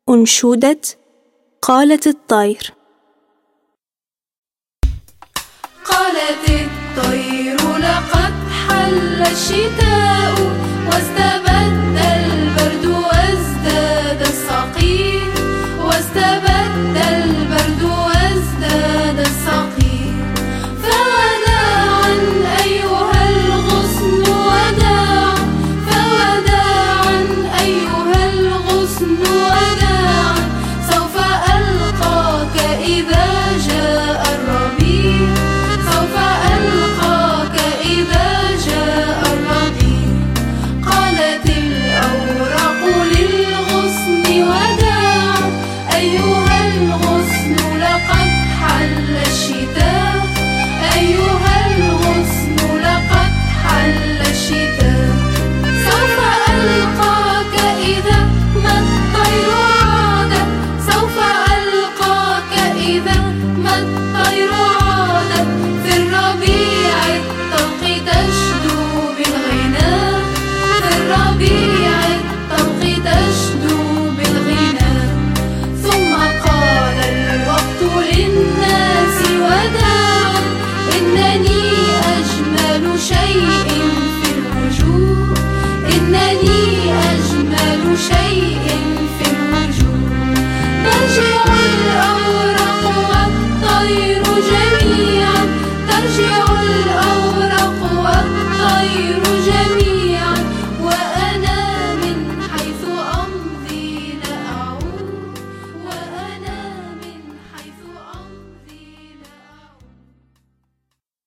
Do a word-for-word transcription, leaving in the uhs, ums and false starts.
أنشودة قالت الطير. قالت الطير لقد حل الشتاء واستبد البرد وازداد الصقيع، واستبد البرد وازداد الصقيع. فوداعا أيها الغصن وداعا، فوداعا أيها الغصن وداعا، سوف ألقاك إذا جاء الربيع، سوف ألقاك إذا جاء الربيع. قالت الأوراق للغصن وداعا، أيها الغصن لقد حل الشتاء، أيها الغصن لقد حل الشتاء. سوف ألقاك إذا ما الطير عاد، سوف ألقاك إذا ما الطير عاد. في الربيع الطلق تشدو بالغناء، في الربيع